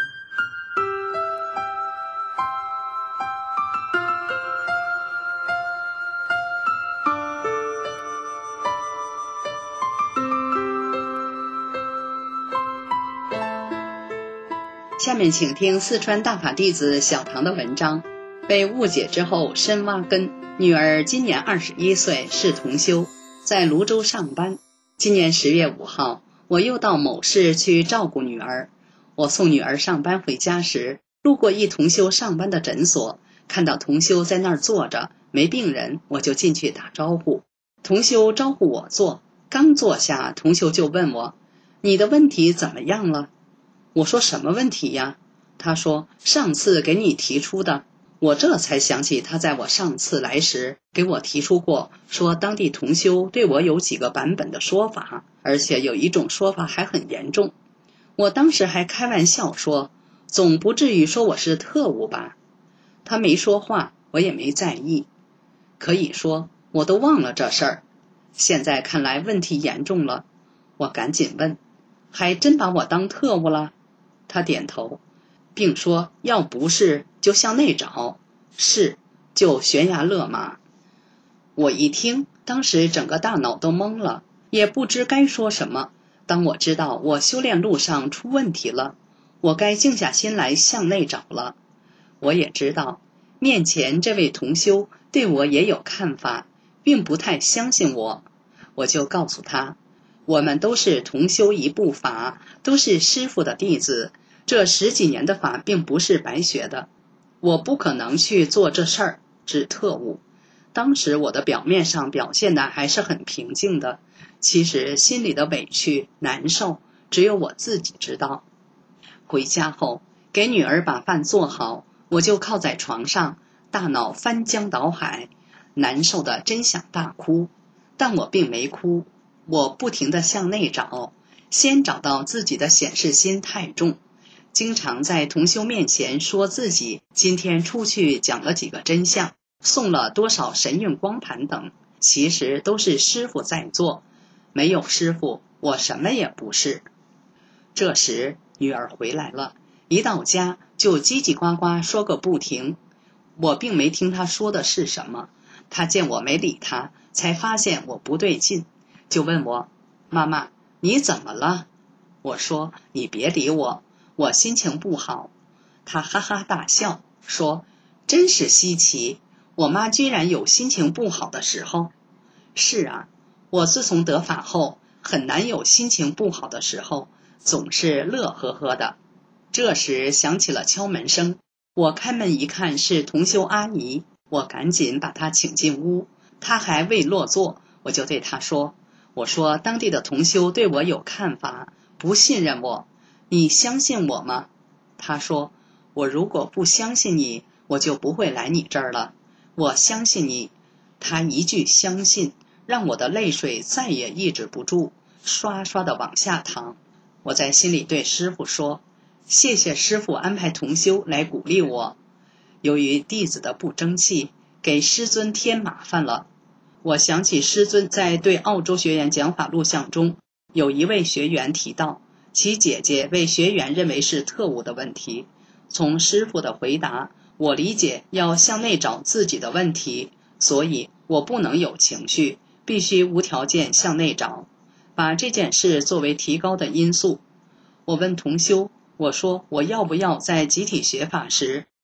下面请听四川大法弟子小唐的文章，被误解之后深挖根。女儿今年21岁，是同修，在泸州上班。今年10月5号，我又到某市去照顾女儿。我送女儿上班回家时，路过一同修上班的诊所，看到同修在那儿坐着，没病人，我就进去打招呼。同修招呼我坐，刚坐下，同修就问我：“你的问题怎么样了？”我说：“什么问题呀？”他说：“上次给你提出的。”我这才想起他在我上次来时给我提出过，说当地同修对我有几个版本的说法，而且有一种说法还很严重。我当时还开玩笑说，总不至于说我是特务吧。他没说话，我也没在意。可以说我都忘了这事儿。现在看来问题严重了，我赶紧问：“还真把我当特务了？”他点头，并说：“要不是就向内找，是就悬崖勒马。”我一听，当时整个大脑都懵了，也不知该说什么。当我知道我修炼路上出问题了，我该静下心来向内找了。我也知道面前这位同修对我也有看法，并不太相信我。我就告诉他，我们都是同修一部法，都是师父的弟子，这10几年的法并不是白学的，我不可能去做这事儿，指特务。当时我的表面上表现的还是很平静的，其实心里的委屈难受只有我自己知道。回家后给女儿把饭做好，我就靠在床上，大脑翻江倒海，难受的真想大哭，但我并没哭。我不停地向内找，先找到自己的显示心太重，经常在同修面前说自己今天出去讲了几个真相，送了多少神韵光盘等，其实都是师父在做，没有师父我什么也不是。这时女儿回来了，一到家就叽叽呱呱说个不停，我并没听她说的是什么。她见我没理她，才发现我不对劲，就问我：“妈妈，你怎么了？”我说：“你别理我，我心情不好。”她哈哈大笑，说：“真是稀奇，我妈居然有心情不好的时候。”是啊，我自从得法后，很难有心情不好的时候，总是乐呵呵的。这时响起了敲门声，我开门一看是同修阿姨，我赶紧把她请进屋。她还未落座，我就对她说：“我说当地的同修对我有看法，不信任我，你相信我吗？”她说：“我如果不相信你，我就不会来你这儿了。我相信你。”她一句相信，让我的泪水再也抑制不住，刷刷的往下淌。我在心里对师父说：“谢谢师父安排同修来鼓励我。”由于弟子的不争气，给师尊添麻烦了。我想起师尊在对澳洲学员讲法录像中，有一位学员提到其姐姐为学员认为是特务的问题。从师父的回答，我理解要向内找自己的问题，所以我不能有情绪，必须无条件向内找，把这件事作为提高的因素。我问同修，我说我要不要在集体学法时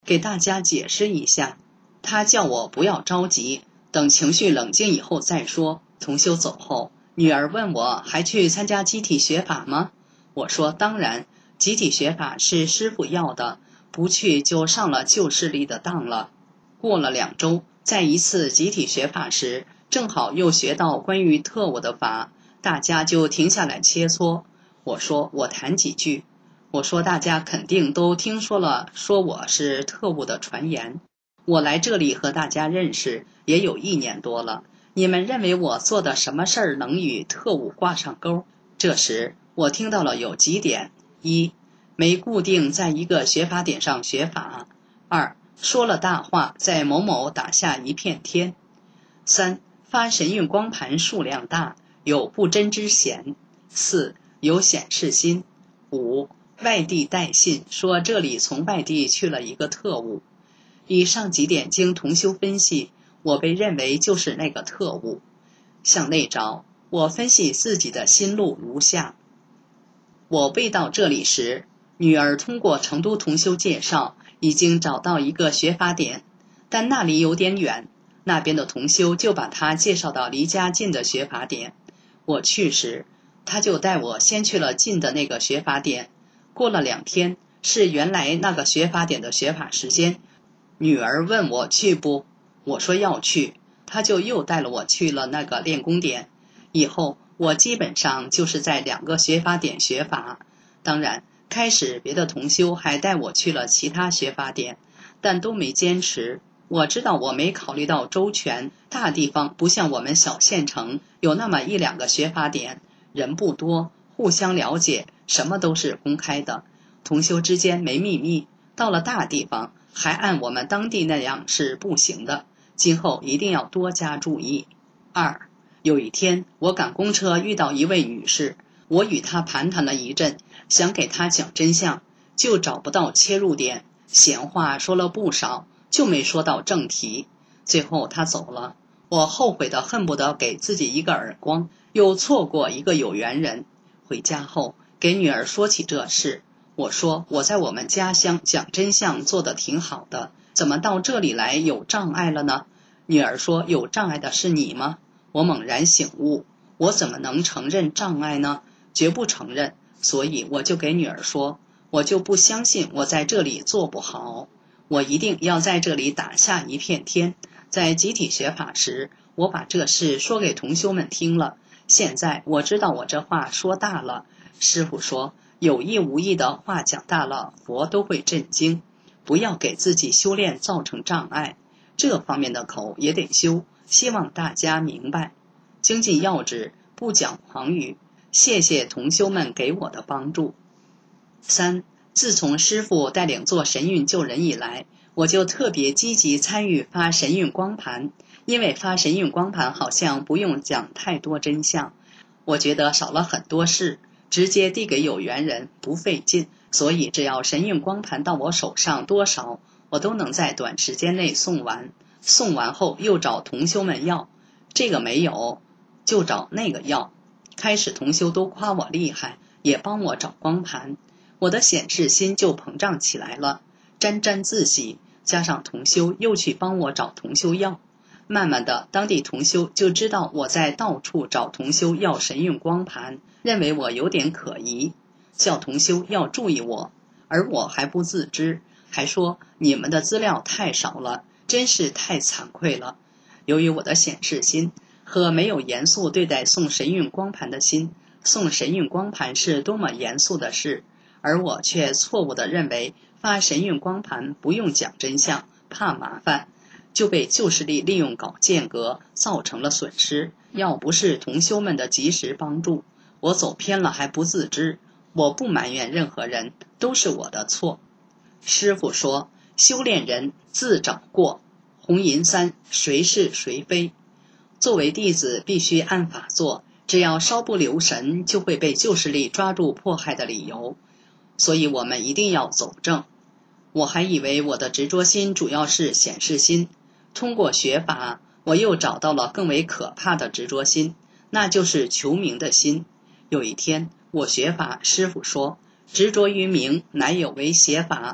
给大家解释一下。他叫我不要着急，等情绪冷静以后再说。同修走后，女儿问我还去参加集体学法吗？我说当然，集体学法是师父要的，不去就上了旧势力的当了。过了2周，在一次集体学法时，正好又学到关于特务的法，大家就停下来切磋。我说我谈几句，我说大家肯定都听说了说我是特务的传言，我来这里和大家认识也有1年多了，你们认为我做的什么事儿能与特务挂上钩？这时我听到了有几点：一，没固定在一个学法点上学法；二，说了大话，在某某打下一片天；三，发神韵光盘数量大，有不真之嫌；四，有显示心；五，外地带信，说这里从外地去了一个特务。以上几点经同修分析，我被认为就是那个特务。向内找，我分析自己的心路如下：我未到这里时，女儿通过成都同修介绍，已经找到一个学法点，但那里有点远，那边的同修就把她介绍到离家近的学法点。我去时，他就带我先去了近的那个学法点。过了2天，是原来那个学法点的学法时间。女儿问我去不，我说要去，他就又带了我去了那个练功点。以后我基本上就是在2个学法点学法。当然开始别的同修还带我去了其他学法点，但都没坚持。我知道我没考虑到周全，大地方不像我们小县城有那么1-2个学法点，人不多，互相了解，什么都是公开的，同修之间没秘密。到了大地方还按我们当地那样是不行的，今后一定要多加注意。二，有一天我赶公车遇到一位女士，我与她盘谈了一阵，想给她讲真相，就找不到切入点，闲话说了不少，就没说到正题。最后她走了，我后悔的恨不得给自己一个耳光，又错过一个有缘人。回家后给女儿说起这事，我说我在我们家乡讲真相做得挺好的，怎么到这里来有障碍了呢？女儿说有障碍的是你吗？我猛然醒悟，我怎么能承认障碍呢？绝不承认。所以我就给女儿说，我就不相信我在这里做不好，我一定要在这里打下一片天。在集体学法时，我把这事说给同修们听了，现在我知道我这话说大了。师父说有意无意的话讲大了，佛都会震惊，不要给自己修炼造成障碍，这方面的口也得修，希望大家明白。精进要旨，不讲狂语，谢谢同修们给我的帮助。三，自从师父带领做神韵救人以来，我就特别积极参与发神韵光盘，因为发神韵光盘好像不用讲太多真相，我觉得少了很多事，直接递给有缘人不费劲，所以只要神韵光盘到我手上多少，我都能在短时间内送完。送完后又找同修们要，这个没有就找那个要。开始同修都夸我厉害，也帮我找光盘，我的显示心就膨胀起来了，沾沾自喜，加上同修又去帮我找同修要，慢慢的当地同修就知道我在到处找同修要神韵光盘，认为我有点可疑，叫同修要注意我，而我还不自知，还说你们的资料太少了，真是太惭愧了。由于我的显示心和没有严肃对待送神韵光盘的心，送神韵光盘是多么严肃的事，而我却错误地认为发神韵光盘不用讲真相，怕麻烦，就被旧势力利用搞间隔，造成了损失。要不是同修们的及时帮助，我走偏了还不自知。我不埋怨任何人，都是我的错。师父说修炼人自找过，红银山谁是谁非，作为弟子必须按法做，只要稍不留神就会被旧势力抓住迫害的理由，所以我们一定要走正。我还以为我的执着心主要是显示心，通过学法我又找到了更为可怕的执着心，那就是求名的心。有一天我学法，师父说执着于名乃有为邪法，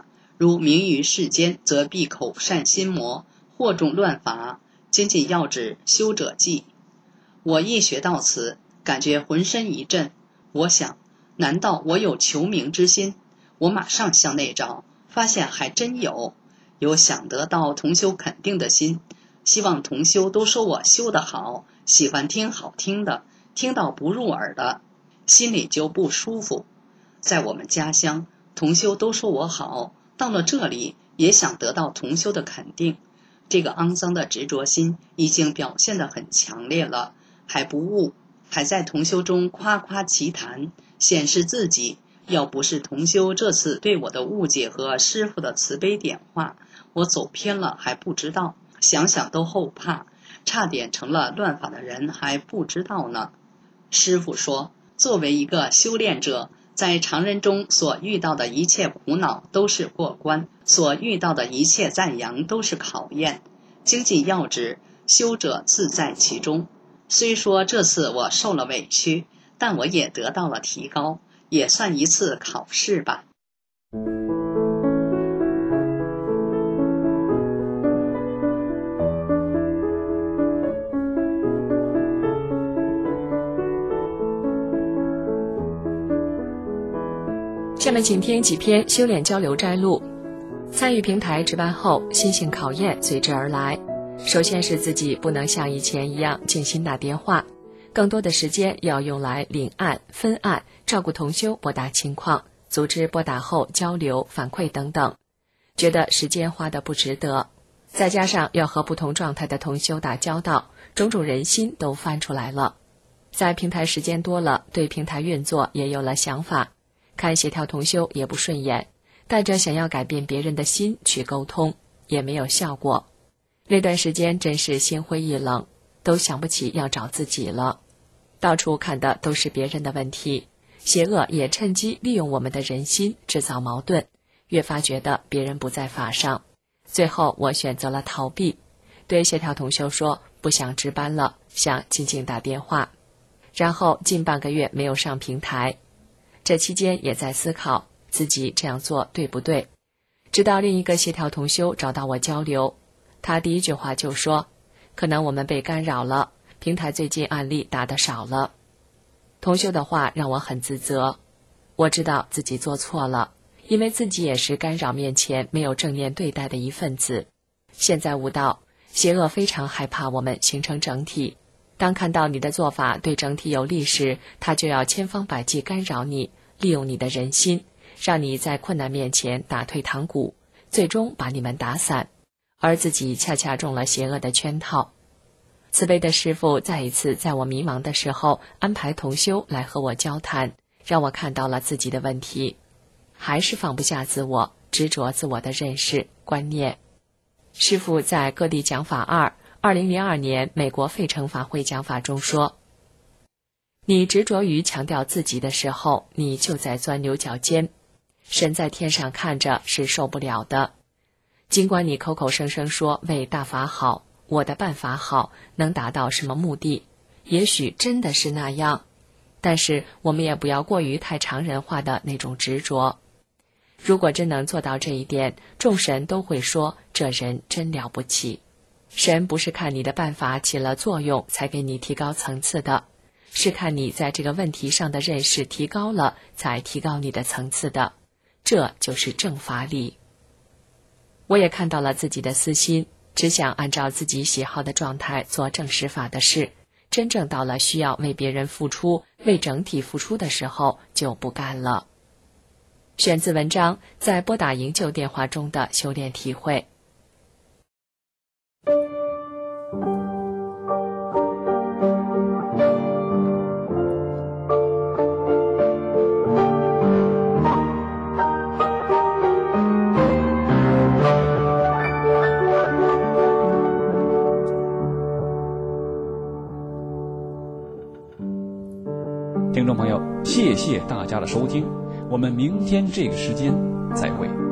如名于世间，则闭口善心魔，惑众乱法，精进要旨，修者记。我一学到此，感觉浑身一震。我想，难道我有求名之心？我马上向内找，发现还真有想得到同修肯定的心，希望同修都说我修得好，喜欢听好听的，听到不入耳的，心里就不舒服。在我们家乡，同修都说我好，到了这里也想得到同修的肯定，这个肮脏的执着心已经表现得很强烈了，还不悟，还在同修中夸夸其谈，显示自己。要不是同修这次对我的误解和师父的慈悲点化，我走偏了还不知道，想想都后怕，差点成了乱法的人还不知道呢。师父说，作为一个修炼者，在常人中所遇到的一切苦恼都是过关，所遇到的一切赞扬都是考验，精进要旨，修者自在其中。虽说这次我受了委屈，但我也得到了提高，也算一次考试吧。 下面请听几篇修炼交流摘录。参与平台值班后，心性考验随之而来。首先是自己不能像以前一样静心打电话，更多的时间要用来领案、分案、照顾同修拨打情况、组织拨打后交流、反馈等等，觉得时间花得不值得。再加上要和不同状态的同修打交道，种种人心都翻出来了。在平台时间多了，对平台运作也有了想法，看协调同修也不顺眼，带着想要改变别人的心去沟通，也没有效果。那段时间真是心灰意冷，都想不起要找自己了。到处看的都是别人的问题，邪恶也趁机利用我们的人心制造矛盾，越发觉得别人不在法上。最后我选择了逃避，对协调同修说不想值班了，想静静打电话。然后近半个月没有上平台，这期间也在思考自己这样做对不对。直到另一个协调同修找到我交流，他第一句话就说，可能我们被干扰了，平台最近案例打得少了。同修的话让我很自责，我知道自己做错了，因为自己也是干扰面前没有正念对待的一份子。现在悟到，邪恶非常害怕我们形成整体，当看到你的做法对整体有利时，他就要千方百计干扰你，利用你的人心，让你在困难面前打退堂鼓，最终把你们打散，而自己恰恰中了邪恶的圈套。慈悲的师父再一次在我迷茫的时候安排同修来和我交谈，让我看到了自己的问题，还是放不下自我，执着自我的认识观念。师父在各地讲法2002年美国费城法会讲法中说，你执着于强调自己的时候，你就在钻牛角尖，神在天上看着是受不了的。尽管你口口声声说为大法好，我的办法好，能达到什么目的，也许真的是那样，但是我们也不要过于太常人化的那种执着。如果真能做到这一点，众神都会说这人真了不起。神不是看你的办法起了作用才给你提高层次的，是看你在这个问题上的认识提高了才提高你的层次的，这就是正法理。我也看到了自己的私心，只想按照自己喜好的状态做正实法的事，真正到了需要为别人付出、为整体付出的时候就不干了。选自文章在拨打营救电话中的修炼体会。 听众朋友，谢谢大家的收听，我们明天这个时间再会。